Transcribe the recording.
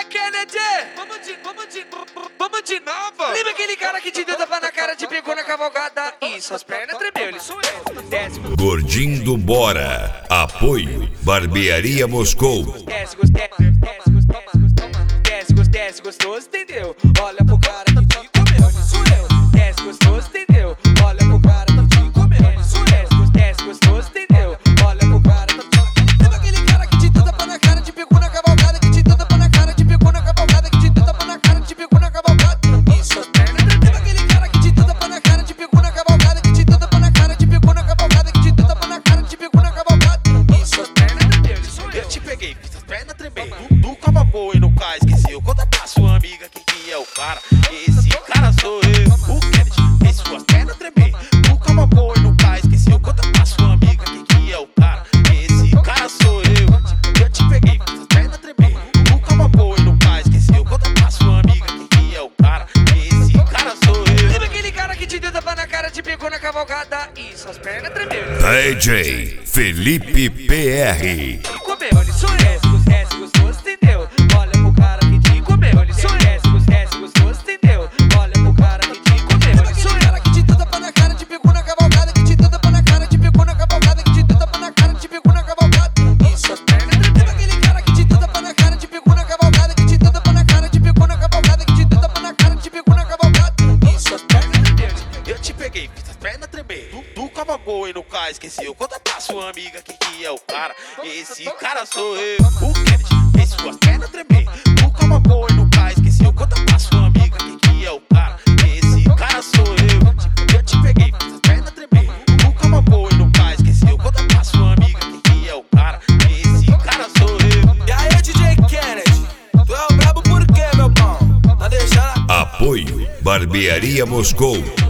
Kennedy! Vamos de novo! Lembra aquele cara que te deu tapa na cara, te pegou na cavalgada e suas pernas tremeu, ele sou eu. Desce, Gordinho do Bora. Apoio Barbearia Moscou. desce, gostoso, entendeu? Olha pro cara que te comeu, ele sou eu. Desce, gostoso, entendeu? Olha pro cara que te comeu, ele sou eu. Desce, gostoso, entendeu? Olha pro cara que te comeu. Lembra aquele cara que te deu tapa na cara, te pegou na cavalgada, que te deu tapa na cara, te pegou na cavalgada, que te deu tapa na cara, te pegou na cavalgada e suas pernas tremeu. Lembra aquele cara que te deu tapa na cara, te pegou na cavalgada, que te deu tapa na cara, te pegou na cavalgada, que te deu tapa na cara, te pegou na cavalgada e suas pernas tremeu, ele sou eu. Eu te peguei, fiz as pernas tremer. Tu cava boa e nunca esqueceu. Conta pra sua amiga que é o cara. Esse cara sou eu. O Kennedy fez suas pernas tremer. Tu cava boa e nunca esqueceu. Conta pra sua amiga que é o cara. Esse cara sou eu. Eu te peguei, fiz as pernas tremer. Tu cava boa e nunca esqueceu. Conta pra sua amiga que é o cara. Esse cara sou eu. Lembra aquele cara que te deu tapa na cara, te pegou na cavalgada e suas pernas tremeu. DJ Felipe PR. Comeu, ele sou eu. Desce, gostoso, entendeu? Olha pro cara que te comeu, ele sou eu. Desce, gostoso, entendeu? Olha pro cara que te comeu, ele sou eu. Cara que te deu tapa na cara, te pegou na cavalgada, que te deu tapa na cara, te pegou na cavalgada, que te deu tapa na cara, te pegou na cavalgada e suas pernas tremeu. Aquele cara que te deu tapa na cara, te pegou na cavalgada, que te deu tapa na cara, te pegou na cavalgada, que te deu tapa na cara, te pegou na cavalgada e suas pernas tremeu. Eu te peguei, fiz as pernas tremer. Tu cava boa e nunca esqueceu. Conta pra sua amiga que é o cara. Esse cara sou eu. O Kennedy fez suas pernas tremer. Tu cava boa e nunca esqueceu. Conta pra sua amiga que é o cara. Esse cara sou eu. Eu te peguei, fiz as pernas tremer. Tu cava boa e nunca esqueceu. Conta pra sua amiga que é o cara. Esse cara sou eu. E aí, DJ Kennedy, tu é o brabo por quê, meu pão? Tá deixando? Apoio Barbearia Moscou.